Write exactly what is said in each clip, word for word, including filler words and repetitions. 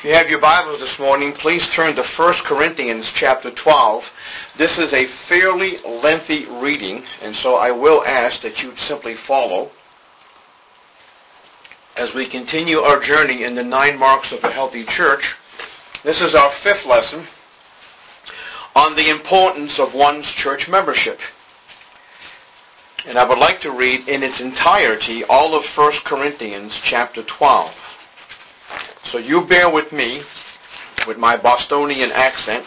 If you have your Bibles this morning, please turn to First Corinthians chapter twelve. This is a fairly lengthy reading, and so I will ask that you simply follow as we continue our journey in the nine marks of a healthy church. This is our fifth lesson on the importance of one's church membership. And I would like to read in its entirety all of First Corinthians chapter twelve. So you bear with me with my Bostonian accent.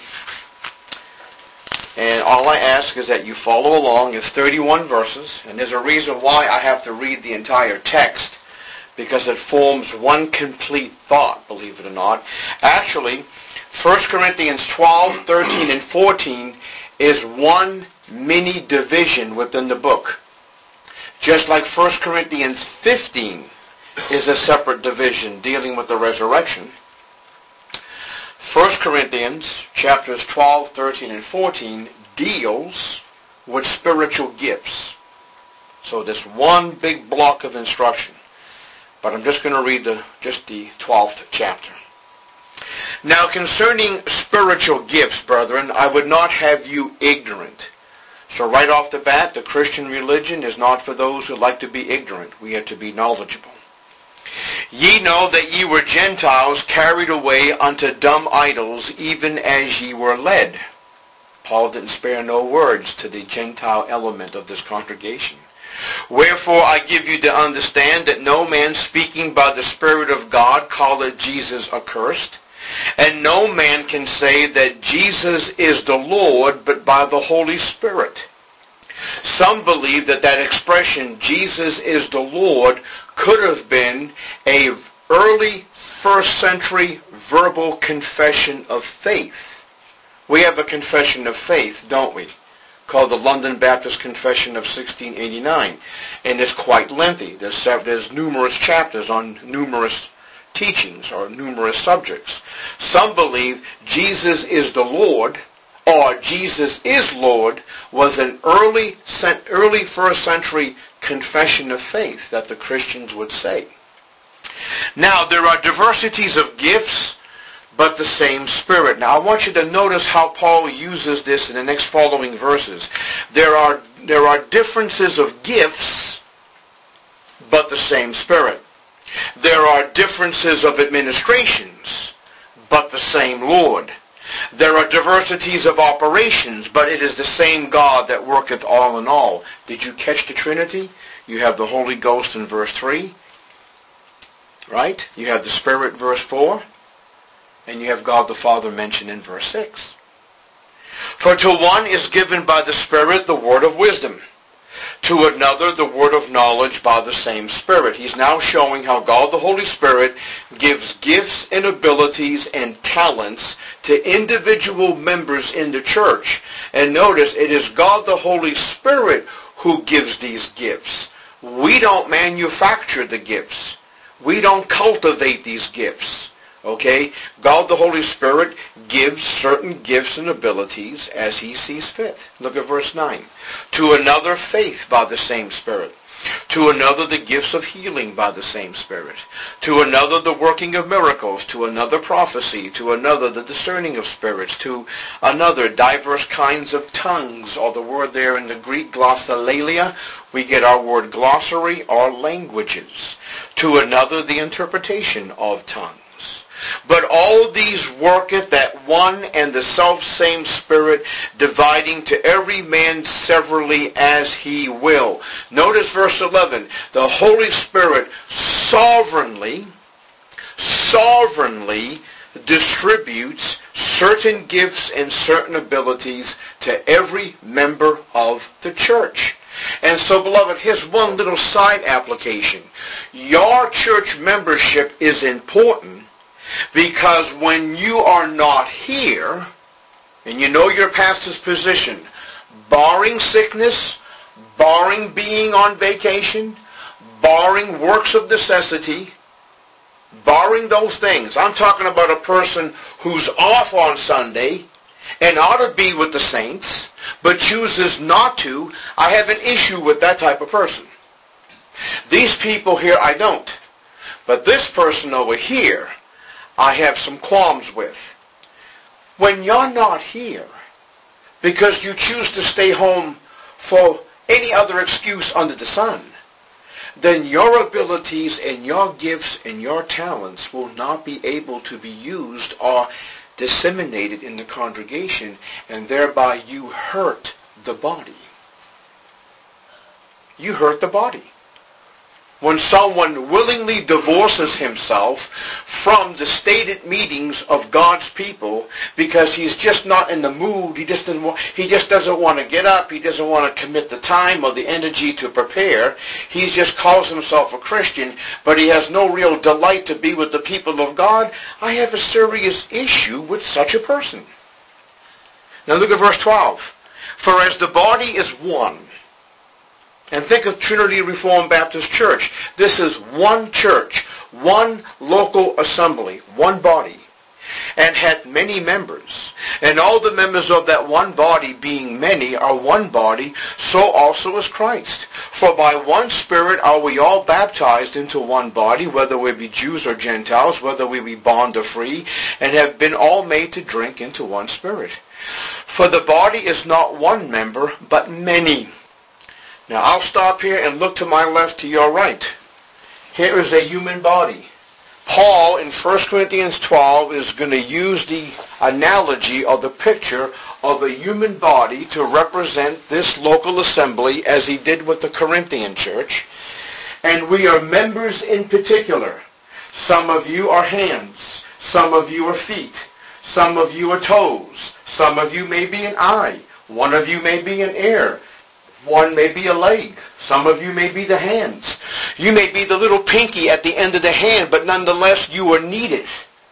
And all I ask is that you follow along. It's thirty-one verses. And there's a reason why I have to read the entire text, because it forms one complete thought, believe it or not. Actually, First Corinthians twelve, thirteen, and fourteen is one mini division within the book. Just like First Corinthians fifteen is a separate division dealing with the resurrection. First Corinthians chapters twelve, thirteen, and fourteen deals with spiritual gifts. So this one big block of instruction. But I'm just going to read the just the twelfth chapter. Now concerning spiritual gifts, brethren, I would not have you ignorant. So right off the bat, the Christian religion is not for those who like to be ignorant. We have to be knowledgeable. Ye know that ye were Gentiles carried away unto dumb idols, even as ye were led. Paul didn't spare no words to the Gentile element of this congregation. Wherefore I give you to understand that no man speaking by the Spirit of God calleth Jesus accursed, and no man can say that Jesus is the Lord but by the Holy Spirit. Some believe that that expression, Jesus is the Lord, could have been a early first century verbal confession of faith. We have a confession of faith, don't we? Called the London Baptist Confession of sixteen eighty-nine. And it's quite lengthy. There's, there's numerous chapters on numerous teachings or numerous subjects. Some believe Jesus is the Lord, or Jesus is Lord, was an early early first century confession of faith that the Christians would say. Now, there are diversities of gifts, but the same Spirit. Now, I want you to notice how Paul uses this in the next following verses. There are, there are differences of gifts, but the same Spirit. There are differences of administrations, but the same Lord. There are diversities of operations, but it is the same God that worketh all in all. Did you catch the Trinity? You have the Holy Ghost in verse three, right? You have the Spirit, verse four, and you have God the Father mentioned in verse six. For to one is given by the Spirit the word of wisdom, to another the word of knowledge by the same Spirit. He's now showing how God the Holy Spirit gives gifts and abilities and talents to individual members in the church. And notice, it is God the Holy Spirit who gives these gifts. We don't manufacture the gifts. We don't cultivate these gifts. Okay? God the Holy Spirit gives certain gifts and abilities as He sees fit. Look at verse nine. To another faith by the same Spirit. To another the gifts of healing by the same Spirit. To another the working of miracles. To another prophecy. To another the discerning of spirits. To another diverse kinds of tongues, or the word there in the Greek glossolalia. We get our word glossary or languages. To another the interpretation of tongues. But all these worketh that one and the selfsame Spirit, dividing to every man severally as He will. Notice verse eleven. The Holy Spirit sovereignly, sovereignly distributes certain gifts and certain abilities to every member of the church. And so, beloved, here's one little side application. Your church membership is important, because when you are not here, and you know your pastor's position, barring sickness, barring being on vacation, barring works of necessity, barring those things, I'm talking about a person who's off on Sunday and ought to be with the saints, but chooses not to. I have an issue with that type of person. These people here, I don't. But this person over here, I have some qualms with. When you're not here, because you choose to stay home for any other excuse under the sun, then your abilities and your gifts and your talents will not be able to be used or disseminated in the congregation, and thereby you hurt the body. You hurt the body. When someone willingly divorces himself from the stated meetings of God's people because he's just not in the mood, he just doesn't want, he just doesn't want to get up, he doesn't want to commit the time or the energy to prepare, he just calls himself a Christian, but he has no real delight to be with the people of God, I have a serious issue with such a person. Now look at verse twelve. For as the body is one, and think of Trinity Reformed Baptist Church. This is one church, one local assembly, one body, and hath many members. And all the members of that one body, being many, are one body, so also is Christ. For by one Spirit are we all baptized into one body, whether we be Jews or Gentiles, whether we be bond or free, and have been all made to drink into one Spirit. For the body is not one member, but many. Now I'll stop here and look to my left, to your right. Here is a human body. Paul in First Corinthians twelve is going to use the analogy or the picture of a human body to represent this local assembly as he did with the Corinthian church. And we are members in particular. Some of you are hands. Some of you are feet. Some of you are toes. Some of you may be an eye. One of you may be an ear. One may be a leg. Some of you may be the hands. You may be the little pinky at the end of the hand, but nonetheless you are needed.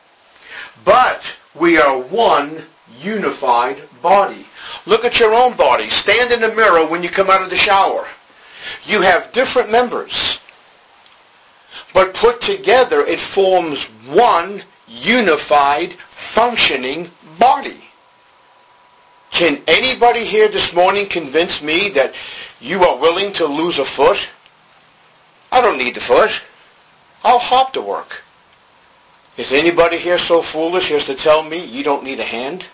But we are one unified body. Look at your own body. Stand in the mirror when you come out of the shower. You have different members, but put together it forms one unified, functioning body. Can anybody here this morning convince me that you are willing to lose a foot? I don't need the foot. I'll hop to work. Is anybody here so foolish as to tell me you don't need a hand?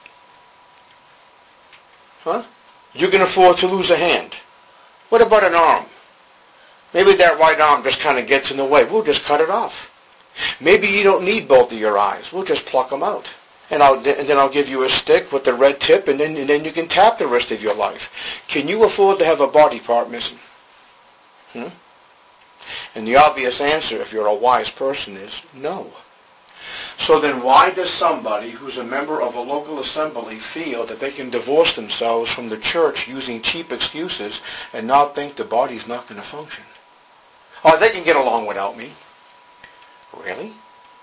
Huh? You can afford to lose a hand. What about an arm? Maybe that right arm just kind of gets in the way. We'll just cut it off. Maybe you don't need both of your eyes. We'll just pluck them out. And, I'll, and then I'll give you a stick with the red tip, and then, and then you can tap the rest of your life. Can you afford to have a body part missing? Hmm? And the obvious answer, if you're a wise person, is no. So then why does somebody who's a member of a local assembly feel that they can divorce themselves from the church using cheap excuses and not think the body's not going to function? Oh, they can get along without me. Really?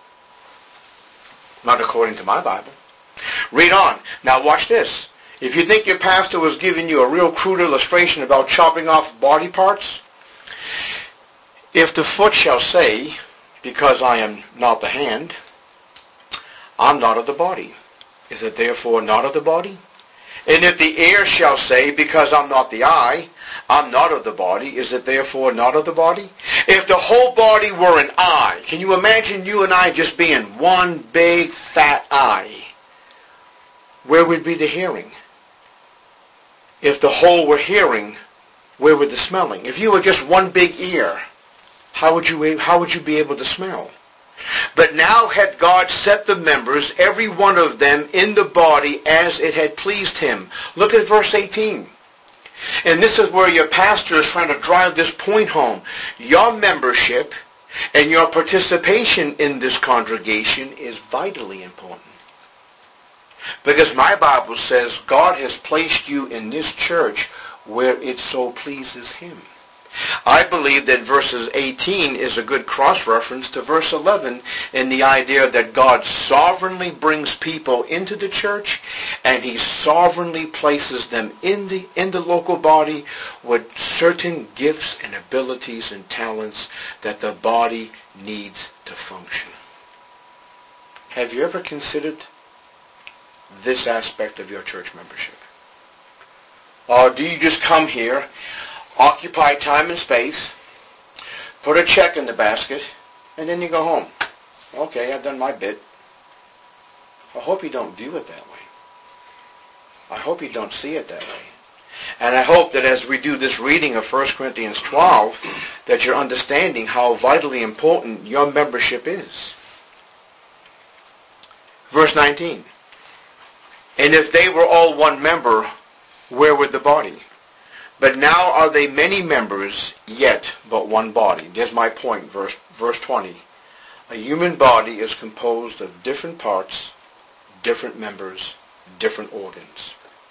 Not according to my Bible. Read on. Now watch this. If you think your pastor was giving you a real crude illustration about chopping off body parts, if the foot shall say, because I am not the hand, I'm not of the body, is it therefore not of the body? And if the ear shall say, because I'm not the eye, I'm not of the body, is it therefore not of the body? If the whole body were an eye, can you imagine you and I just being one big fat eye? Where would be the hearing? If the whole were hearing, where would the smelling? If you were just one big ear, how would you, how would you be able to smell? But now had God set the members, every one of them, in the body as it had pleased him. Look at verse eighteen. And this is where your pastor is trying to drive this point home. Your membership and your participation in this congregation is vitally important. Because my Bible says God has placed you in this church where it so pleases him. I believe that verses eighteen is a good cross-reference to verse eleven in the idea that God sovereignly brings people into the church and he sovereignly places them in the, in the local body with certain gifts and abilities and talents that the body needs to function. Have you ever considered this aspect of your church membership? Or do you just come here, occupy time and space, put a check in the basket, and then you go home? Okay, I've done my bit. I hope you don't view it that way. I hope you don't see it that way. And I hope that as we do this reading of First Corinthians twelve, that you're understanding how vitally important your membership is. Verse nineteen. And if they were all one member, where would the body? But now are they many members, yet but one body. There's my point, verse, verse twenty. A human body is composed of different parts, different members, different organs.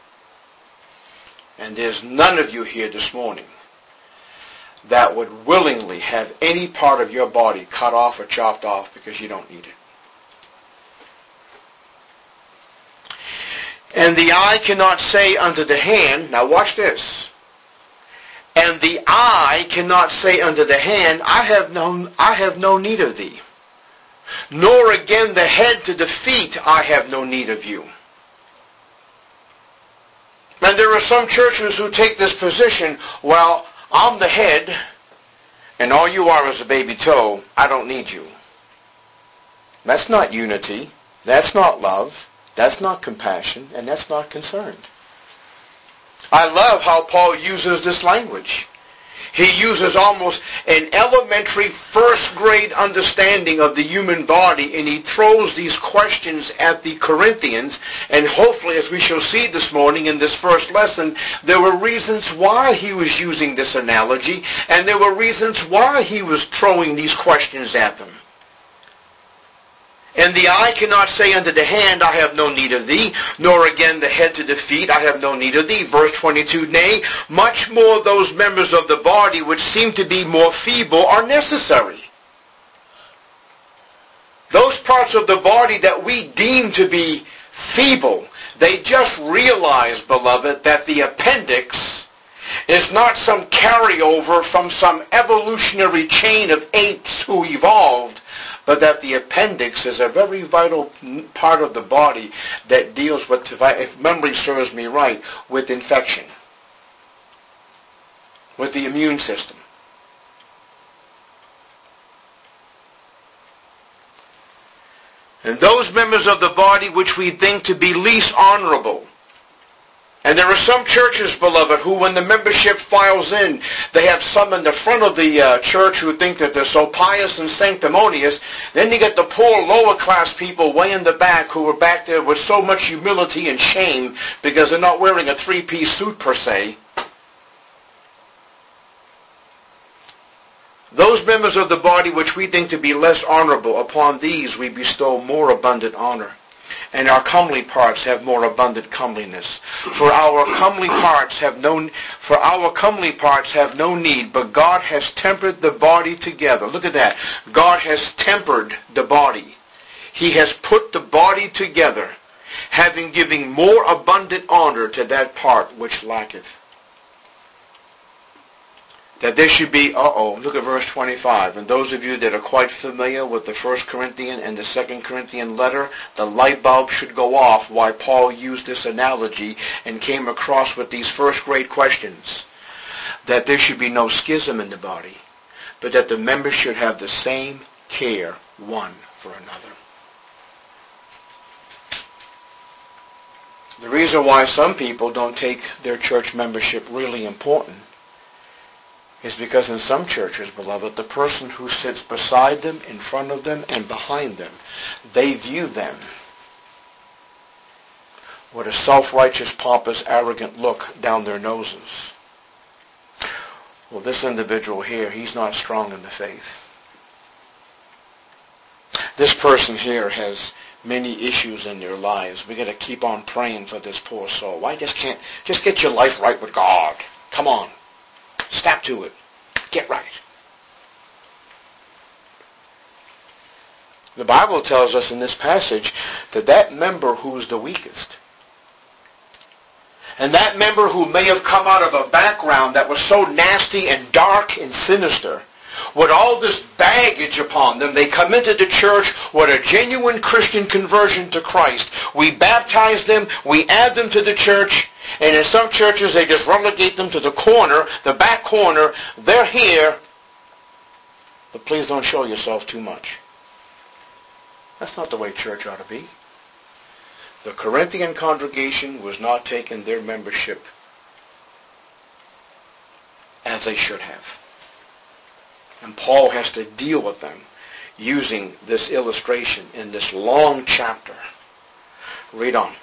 And there's none of you here this morning that would willingly have any part of your body cut off or chopped off because you don't need it. And the eye cannot say unto the hand, now watch this, and the eye cannot say unto the hand, I have no, I have no need of thee. Nor again the head to the feet, I have no need of you. And there are some churches who take this position, well, I'm the head, and all you are is a baby toe. I don't need you. That's not unity. That's not love. That's not compassion. And that's not concern. I love how Paul uses this language. He uses almost an elementary first grade understanding of the human body, and he throws these questions at the Corinthians. And hopefully, as we shall see this morning in this first lesson, there were reasons why he was using this analogy, and there were reasons why he was throwing these questions at them. And the eye cannot say unto the hand, I have no need of thee, nor again the head to the feet, I have no need of thee. Verse twenty-two, nay, much more those members of the body which seem to be more feeble are necessary. Those parts of the body that we deem to be feeble, they just realize, beloved, that the appendix is not some carryover from some evolutionary chain of apes who evolved, but that the appendix is a very vital part of the body that deals with, if memory serves me right, with infection, with the immune system. And those members of the body which we think to be least honorable. And there are some churches, beloved, who when the membership files in, they have some in the front of the uh, church who think that they're so pious and sanctimonious. Then you get the poor lower class people way in the back who are back there with so much humility and shame because they're not wearing a three-piece suit per se. Those members of the body which we think to be less honorable, upon these we bestow more abundant honor. And our comely parts have more abundant comeliness. For our comely parts have no for our comely parts have no need, but God has tempered the body together. Look at that. God has tempered the body. He has put the body together, having given more abundant honor to that part which lacketh. That there should be, uh-oh, look at verse twenty-five. And those of you that are quite familiar with the First Corinthian and the Second Corinthian letter, the light bulb should go off why Paul used this analogy and came across with these first grade questions. That there should be no schism in the body, but that the members should have the same care one for another. The reason why some people don't take their church membership really important is because in some churches, beloved, the person who sits beside them, in front of them, and behind them, they view them with a self-righteous, pompous, arrogant look down their noses. Well, this individual here, he's not strong in the faith. This person here has many issues in their lives. We've got to keep on praying for this poor soul. Why just can't, just get your life right with God. Come on. Snap to it. Get right. The Bible tells us in this passage that that member who's the weakest, and that member who may have come out of a background that was so nasty and dark and sinister, with all this baggage upon them, they come into the church with a genuine Christian conversion to Christ. We baptize them, we add them to the church, and in some churches they just relegate them to the corner, the back corner. They're here, but please don't show yourself too much. That's not the way church ought to be. the Corinthian congregation was not taking their membership as they should have. And Paul has to deal with them using this illustration in this long chapter. Read on.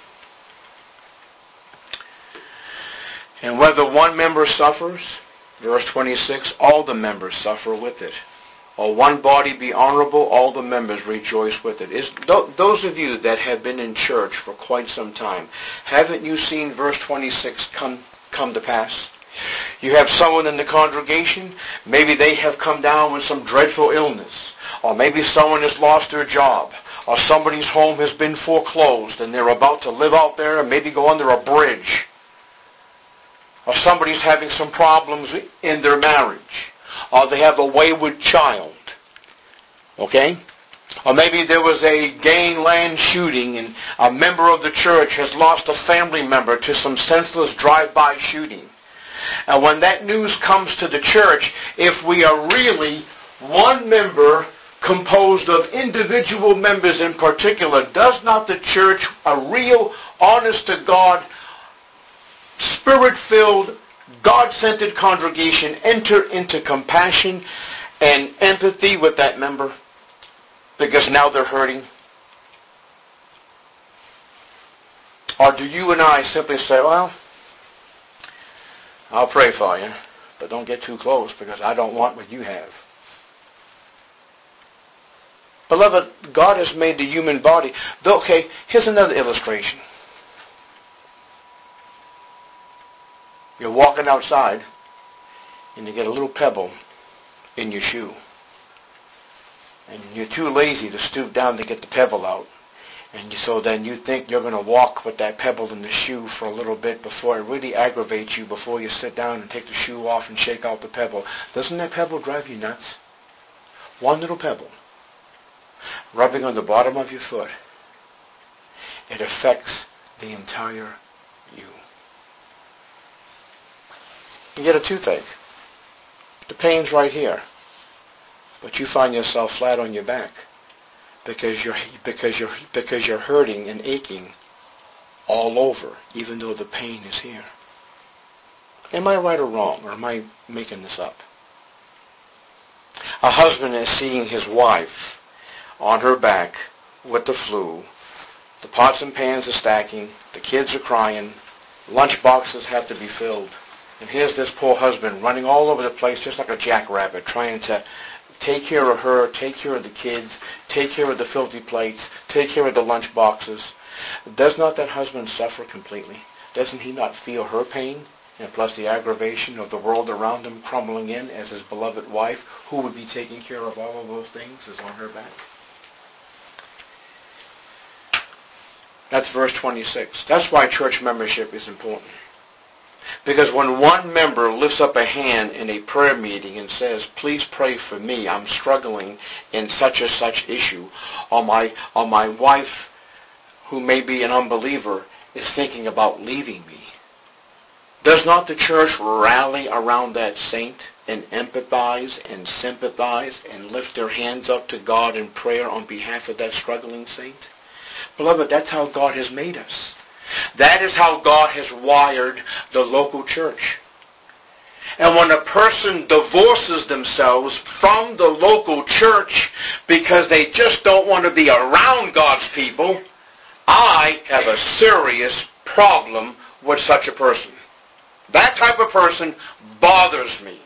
And whether one member suffers, verse twenty-six, all the members suffer with it. Or one body be honorable, all the members rejoice with it. Is, th- those of you that have been in church for quite some time, haven't you seen verse twenty-six come, come to pass? You have someone in the congregation, maybe they have come down with some dreadful illness, or maybe someone has lost their job, or somebody's home has been foreclosed and they're about to live out there and maybe go under a bridge, or somebody's having some problems in their marriage, or they have a wayward child, okay? Or maybe there was a gangland shooting and a member of the church has lost a family member to some senseless drive-by shooting. And when that news comes to the church, if we are really one member composed of individual members in particular, does not the church, a real, honest-to-God, Spirit-filled, God-centered congregation, enter into compassion and empathy with that member? Because now they're hurting. Or do you and I simply say, well, I'll pray for you, but don't get too close because I don't want what you have. Beloved, God has made the human body. Okay, here's another illustration. You're walking outside and you get a little pebble in your shoe. And you're too lazy to stoop down to get the pebble out. And you, so then you think you're going to walk with that pebble in the shoe for a little bit before it really aggravates you, before you sit down and take the shoe off and shake out the pebble. Doesn't that pebble drive you nuts? One little pebble rubbing on the bottom of your foot. It affects the entire you. You get a toothache. The pain's right here. But you find yourself flat on your back. Because you're because you're because you're hurting and aching all over, even though the pain is here. Am I right or wrong, or am I making this up? A husband is seeing his wife on her back with the flu. The pots and pans are stacking. The kids are crying. Lunch boxes have to be filled. And here's this poor husband running all over the place just like a jackrabbit, trying to take care of her, take care of the kids, take care of the filthy plates, take care of the lunch boxes. Does not that husband suffer completely? Doesn't he not feel her pain? And plus the aggravation of the world around him crumbling in as his beloved wife, who would be taking care of all of those things, is on her back. That's verse twenty-six. That's why church membership is important. Because when one member lifts up a hand in a prayer meeting and says, please pray for me, I'm struggling in such and such issue, or my, or my wife, who may be an unbeliever, is thinking about leaving me, does not the church rally around that saint and empathize and sympathize and lift their hands up to God in prayer on behalf of that struggling saint? Beloved, that's how God has made us. That is how God has wired the local church. And when a person divorces themselves from the local church because they just don't want to be around God's people, I have a serious problem with such a person. That type of person bothers me.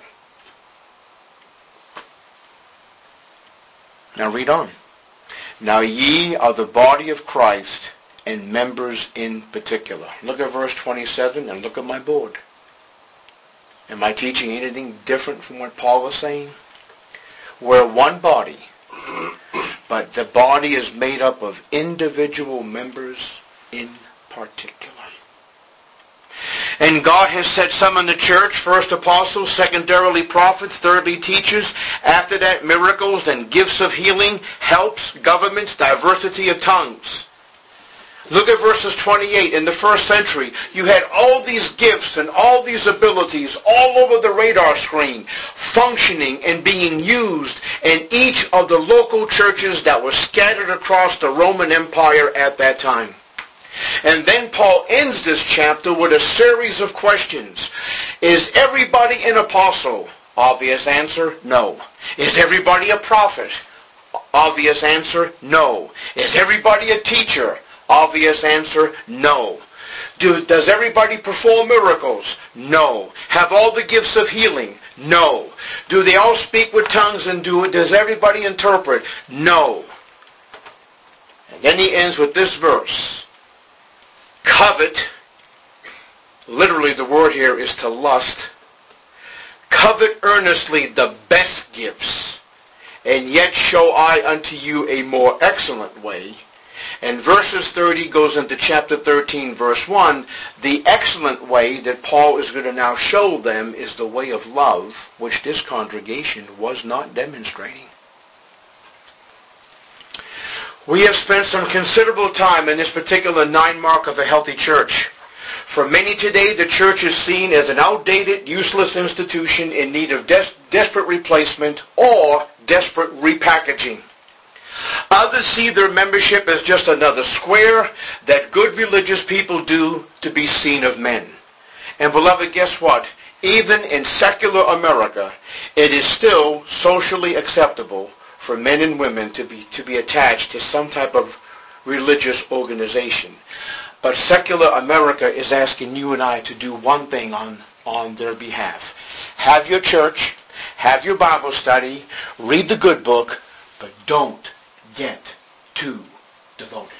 Now read on. Now ye are the body of Christ, and members in particular. Look at verse twenty-seven and look at my board. Am I teaching anything different from what Paul is saying? We're one body, but the body is made up of individual members in particular. And God has set some in the church, first apostles, secondarily prophets, thirdly teachers, after that miracles and gifts of healing, helps, governments, diversity of tongues. Look at verses twenty-eight. In the first century, you had all these gifts and all these abilities all over the radar screen, functioning and being used in each of the local churches that were scattered across the Roman Empire at that time. And then Paul ends this chapter with a series of questions. Is everybody an apostle? Obvious answer, no. Is everybody a prophet? Obvious answer, no. Is everybody a teacher? Obvious answer, no. Do, does everybody perform miracles? No. Have all the gifts of healing? No. Do they all speak with tongues and do it? Does everybody interpret? No. And then he ends with this verse. Covet, literally the word here is to lust. Covet earnestly the best gifts, and yet show I unto you a more excellent way. And verses thirty goes into chapter thirteen, verse one. The excellent way that Paul is going to now show them is the way of love, which this congregation was not demonstrating. We have spent some considerable time in this particular nine mark of a healthy church. For many today, the church is seen as an outdated, useless institution in need of des- desperate replacement or desperate repackaging. Others see their membership as just another square that good religious people do to be seen of men. And beloved, guess what? Even in secular America, it is still socially acceptable for men and women to be to be attached to some type of religious organization. But secular America is asking you and I to do one thing on, on their behalf. Have your church, have your Bible study, read the good book, but don't get too devoted.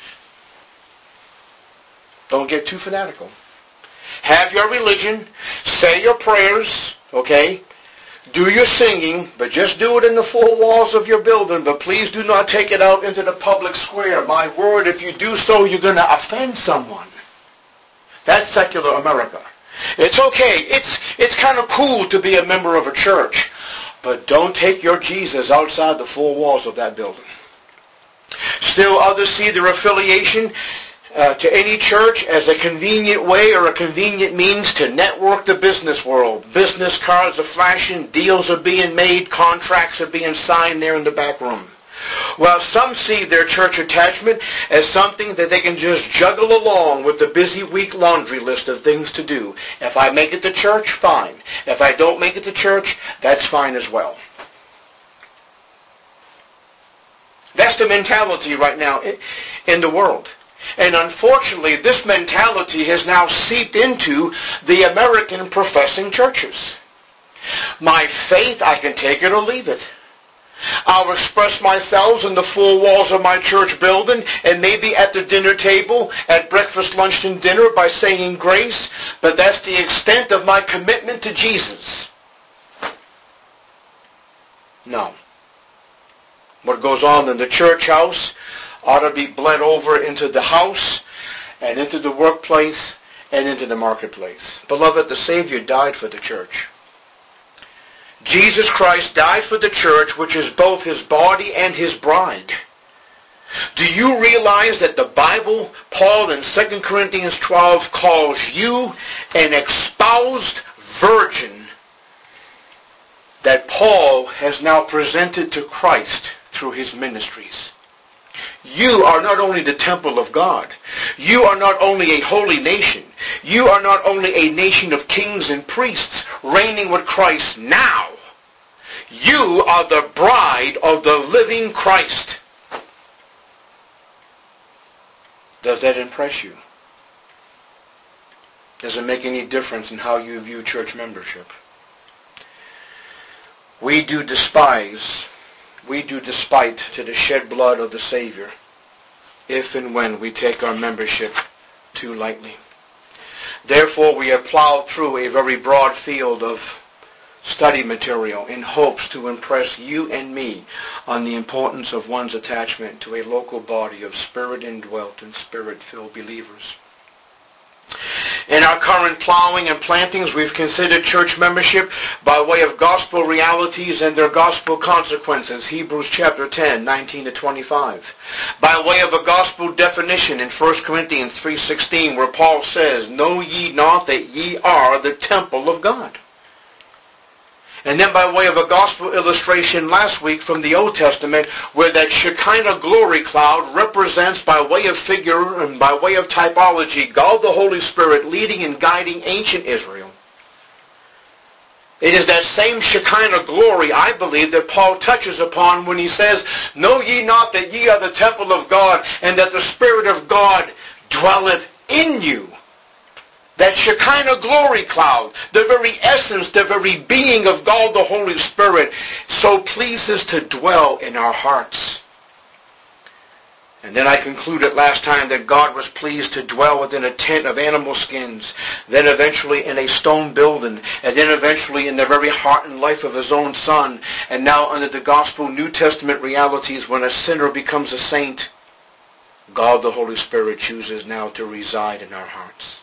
Don't get too fanatical. Have your religion, say your prayers, okay? Do your singing, but just do it in the four walls of your building. But please do not take it out into the public square. My word, if you do so, you're going to offend someone. That's secular America. It's okay. It's, it's kind of cool to be a member of a church. But don't take your Jesus outside the four walls of that building. Still, others see their affiliation Uh, to any church as a convenient way or a convenient means to network the business world. Business cards are flashing, deals are being made, contracts are being signed there in the back room. While some see their church attachment as something that they can just juggle along with the busy week laundry list of things to do. If I make it to church, fine. If I don't make it to church, that's fine as well. That's the mentality right now in the world. And unfortunately, this mentality has now seeped into the American professing churches. My faith, I can take it or leave it. I'll express myself in the four walls of my church building and maybe at the dinner table, at breakfast, lunch, and dinner by saying grace, but that's the extent of my commitment to Jesus. No. What goes on in the church house ought to be bled over into the house and into the workplace and into the marketplace. Beloved, the Savior died for the church. Jesus Christ died for the church, which is both his body and his bride. Do you realize that the Bible, Paul in Second Corinthians twelve, calls you an espoused virgin that Paul has now presented to Christ through his ministries? You are not only the temple of God. You are not only a holy nation. You are not only a nation of kings and priests reigning with Christ now. You are the bride of the living Christ. Does that impress you? Does it make any difference in how you view church membership? We do despise We do despite to the shed blood of the Savior if and when we take our membership too lightly. Therefore, we have plowed through a very broad field of study material in hopes to impress you and me on the importance of one's attachment to a local body of Spirit-indwelt and Spirit-filled believers. In our current plowing and plantings, we've considered church membership by way of gospel realities and their gospel consequences, Hebrews chapter ten, nineteen to twenty-five. By way of a gospel definition in First Corinthians three sixteen, where Paul says, "Know ye not that ye are the temple of God?" And then by way of a gospel illustration last week from the Old Testament, where that Shekinah glory cloud represents by way of figure and by way of typology, God the Holy Spirit leading and guiding ancient Israel. It is that same Shekinah glory, I believe, that Paul touches upon when he says, "Know ye not that ye are the temple of God, and that the Spirit of God dwelleth in you?" That Shekinah glory cloud, the very essence, the very being of God the Holy Spirit, so pleases to dwell in our hearts. And then I concluded last time that God was pleased to dwell within a tent of animal skins, then eventually in a stone building, and then eventually in the very heart and life of his own Son. And now under the gospel New Testament realities, when a sinner becomes a saint, God the Holy Spirit chooses now to reside in our hearts.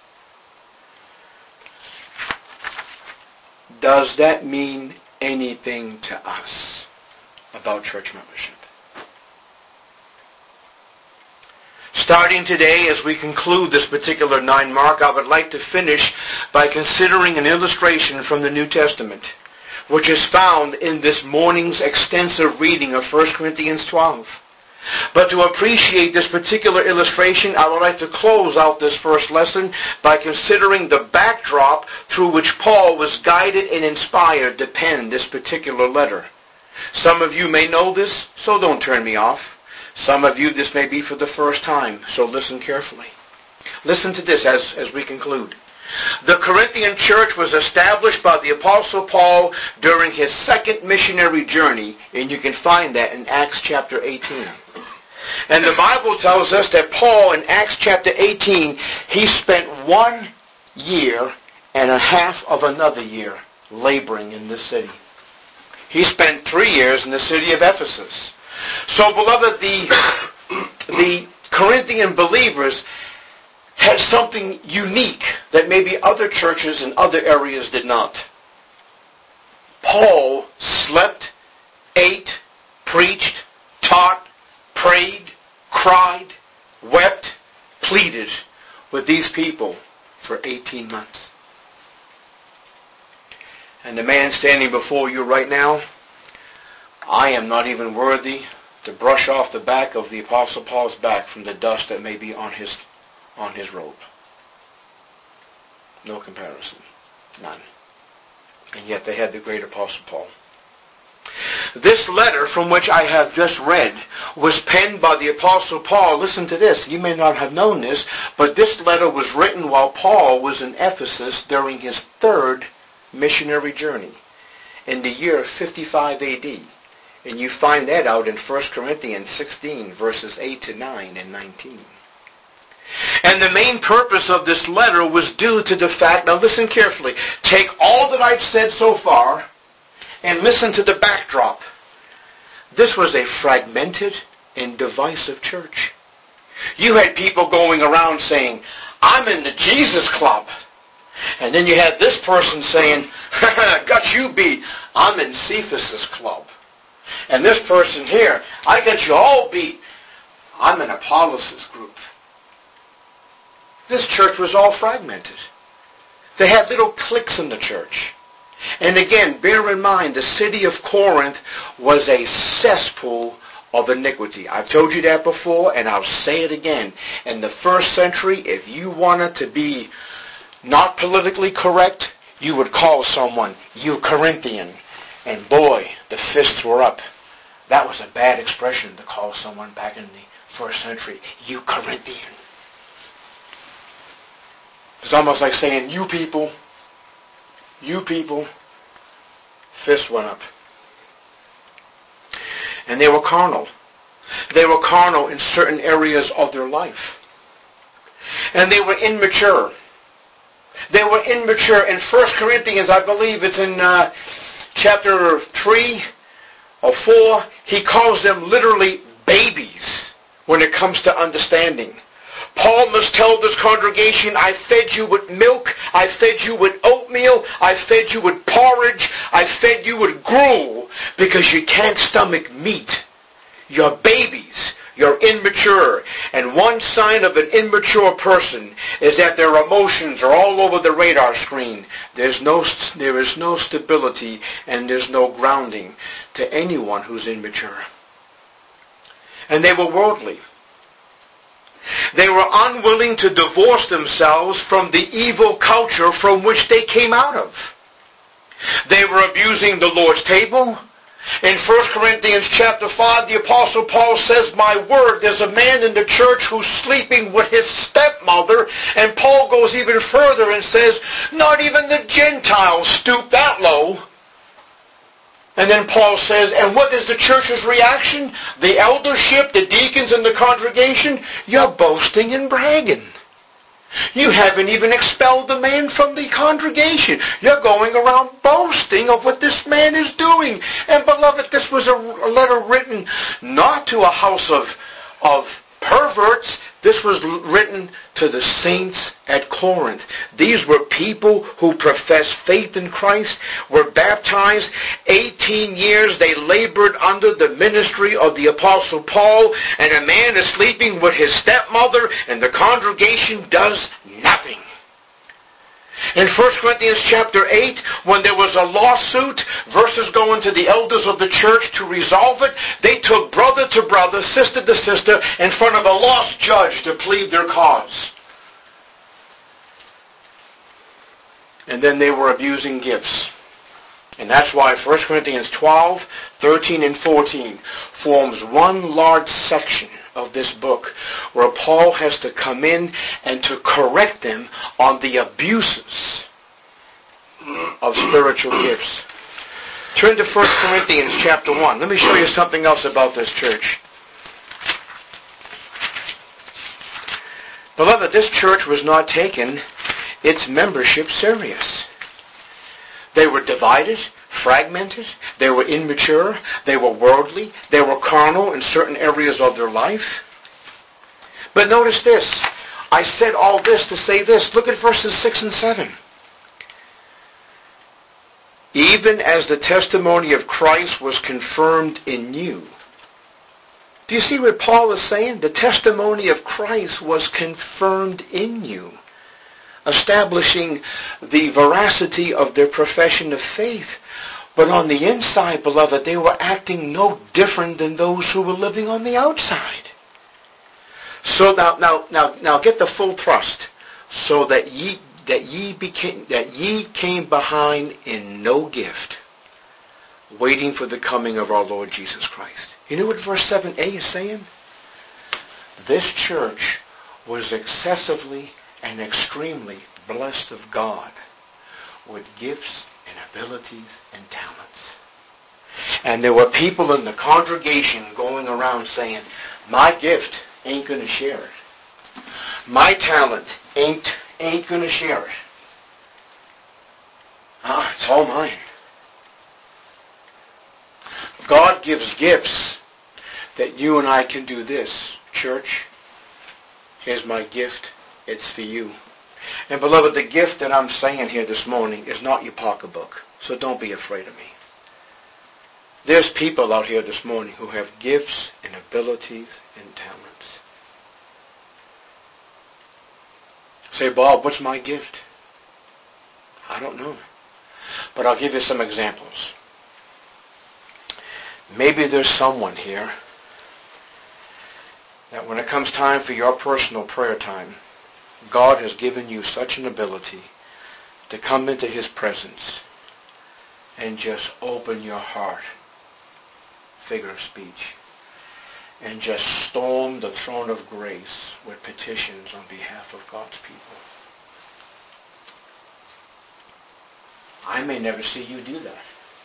Does that mean anything to us about church membership? Starting today, as we conclude this particular nine mark, I would like to finish by considering an illustration from the New Testament, which is found in this morning's extensive reading of First Corinthians twelve. But to appreciate this particular illustration, I would like to close out this first lesson by considering the backdrop through which Paul was guided and inspired to pen this particular letter. Some of you may know this, so don't turn me off. Some of you, this may be for the first time, so listen carefully. Listen to this as, as we conclude. The Corinthian church was established by the Apostle Paul during his second missionary journey, and you can find that in Acts chapter eighteen. And the Bible tells us that Paul in Acts chapter eighteen, he spent one year and a half of another year laboring in this city. He spent three years in the city of Ephesus. So, beloved, the, the Corinthian believers had something unique that maybe other churches in other areas did not. Paul slept, ate, preached, taught, prayed, cried, wept, pleaded with these people for eighteen months. And the man standing before you right now, I am not even worthy to brush off the back of the Apostle Paul's back from the dust that may be on his on his robe. No comparison. None. And yet they had the great Apostle Paul. This letter from which I have just read was penned by the Apostle Paul. Listen to this. You may not have known this, but this letter was written while Paul was in Ephesus during his third missionary journey in the year fifty-five A D. And you find that out in First Corinthians sixteen, verses eight to nine and nineteen. And the main purpose of this letter was due to the fact, now listen carefully, take all that I've said so far and listen to the backdrop. This was a fragmented and divisive church. You had people going around saying, I'm in the Jesus Club. And then you had this person saying, got you beat, I'm in Cephas's club. And this person here, I got you all beat, I'm in Apollos' group. This church was all fragmented. They had little cliques in the church. And again, bear in mind, the city of Corinth was a cesspool of iniquity. I've told you that before, and I'll say it again. In the first century, if you wanted to be not politically correct, you would call someone, you Corinthian. And boy, the fists were up. That was a bad expression to call someone back in the first century, you Corinthian. It's almost like saying, you people, you people, fists went up. And they were carnal. They were carnal in certain areas of their life. And they were immature. They were immature. In First Corinthians, I believe it's in uh, chapter three or four, he calls them literally babies when it comes to understanding. Paul must tell this congregation, I fed you with milk, I fed you with oatmeal, I fed you with porridge, I fed you with gruel, because you can't stomach meat. You're babies. You're immature. And one sign of an immature person is that their emotions are all over the radar screen. There's no, there is no stability and there's no grounding to anyone who's immature. And they were worldly. They were unwilling to divorce themselves from the evil culture from which they came out of. They were abusing the Lord's table. In First Corinthians chapter five, the Apostle Paul says, my word, there's a man in the church who's sleeping with his stepmother. And Paul goes even further and says, not even the Gentiles stoop that low. And then Paul says, and what is the church's reaction? The eldership, the deacons, and the congregation, you're boasting and bragging. You haven't even expelled the man from the congregation. You're going around boasting of what this man is doing. And beloved, this was a letter written not to a house of, of perverts. This was written to the saints at Corinth. These were people who professed faith in Christ, were baptized. eighteen years they labored under the ministry of the Apostle Paul, and a man is sleeping with his stepmother, and the congregation does nothing. In First Corinthians chapter eight, when there was a lawsuit versus going to the elders of the church to resolve it, they took brother to brother, sister to sister, in front of a lost judge to plead their cause. And then they were abusing gifts. And that's why First Corinthians twelve, thirteen, and fourteen forms one large section of this book where Paul has to come in and to correct them on the abuses of spiritual gifts. Turn to First Corinthians chapter one. Let me show you something else about this church. Beloved, this church was not taking its membership serious. They were divided, fragmented, they were immature, they were worldly, they were carnal in certain areas of their life. But notice this. I said all this to say this. Look at verses six and seven. Even as the testimony of Christ was confirmed in you. Do you see what Paul is saying? The testimony of Christ was confirmed in you, establishing the veracity of their profession of faith. But on the inside, beloved, they were acting no different than those who were living on the outside. So now, now, now, now, get the full thrust. So that ye that ye became that ye came behind in no gift, waiting for the coming of our Lord Jesus Christ. You know what verse seven a is saying? This church was excessively and extremely blessed of God with gifts and abilities and talents. And there were people in the congregation going around saying, my gift ain't going to share it. My talent ain't ain't going to share it. Ah, it's all mine. God gives gifts that you and I can do this. Church, here's my gift. It's for you. And beloved, the gift that I'm saying here this morning is not your pocketbook. So don't be afraid of me. There's people out here this morning who have gifts and abilities and talents. Say, Bob, what's my gift? I don't know. But I'll give you some examples. Maybe there's someone here that when it comes time for your personal prayer time, God has given you such an ability to come into His presence and just open your heart, figure of speech, and just storm the throne of grace with petitions on behalf of God's people. I may never see you do that.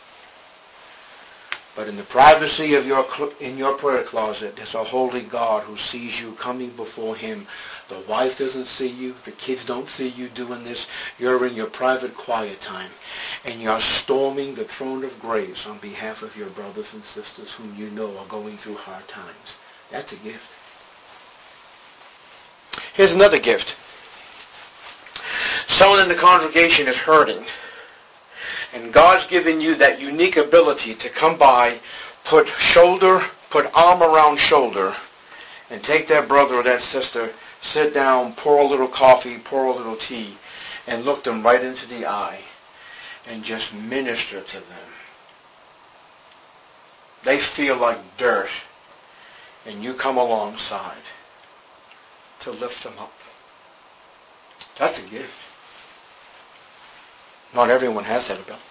But in the privacy of your in your prayer closet, there's a holy God who sees you coming before Him. The wife doesn't see you. The kids don't see you doing this. You're in your private quiet time. And you're storming the throne of grace on behalf of your brothers and sisters whom you know are going through hard times. That's a gift. Here's another gift. Someone in the congregation is hurting. And God's given you that unique ability to come by, put shoulder, put arm around shoulder, and take that brother or that sister, sit down, pour a little coffee, pour a little tea, and look them right into the eye and just minister to them. They feel like dirt, and you come alongside to lift them up. That's a gift. Not everyone has that ability.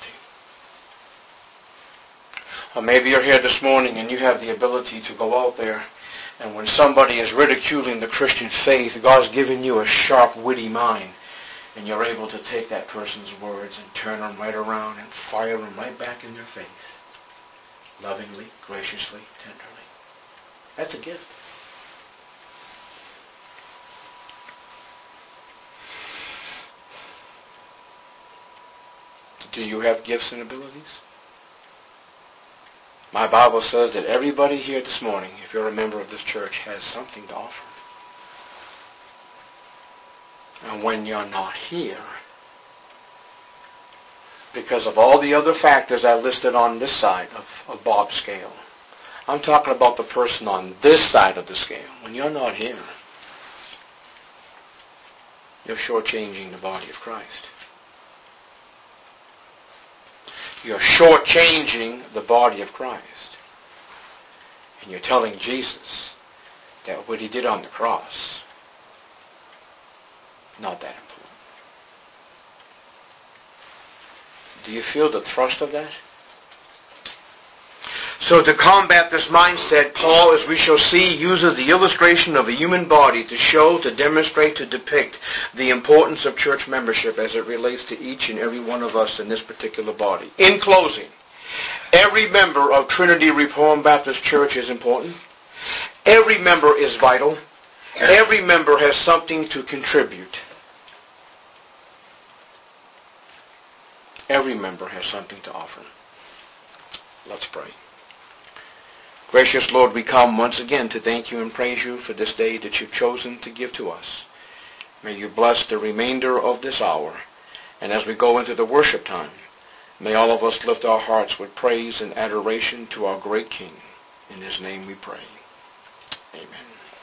Or maybe you're here this morning and you have the ability to go out there, and when somebody is ridiculing the Christian faith, God's given you a sharp, witty mind, and you're able to take that person's words and turn them right around and fire them right back in their face. Lovingly, graciously, tenderly. That's a gift. Do you have gifts and abilities? My Bible says that everybody here this morning, if you're a member of this church, has something to offer. And when you're not here, because of all the other factors I listed on this side of, of Bob's scale, I'm talking about the person on this side of the scale. When you're not here, you're shortchanging the body of Christ. You're shortchanging the body of Christ. And you're telling Jesus that what he did on the cross, not that important. Do you feel the thrust of that? So to combat this mindset, Paul, as we shall see, uses the illustration of a human body to show, to demonstrate, to depict the importance of church membership as it relates to each and every one of us in this particular body. In closing, every member of Trinity Reformed Baptist Church is important. Every member is vital. Every member has something to contribute. Every member has something to offer. Let's pray. Gracious Lord, we come once again to thank you and praise you for this day that you've chosen to give to us. May you bless the remainder of this hour. And as we go into the worship time, may all of us lift our hearts with praise and adoration to our great King. In his name we pray. Amen.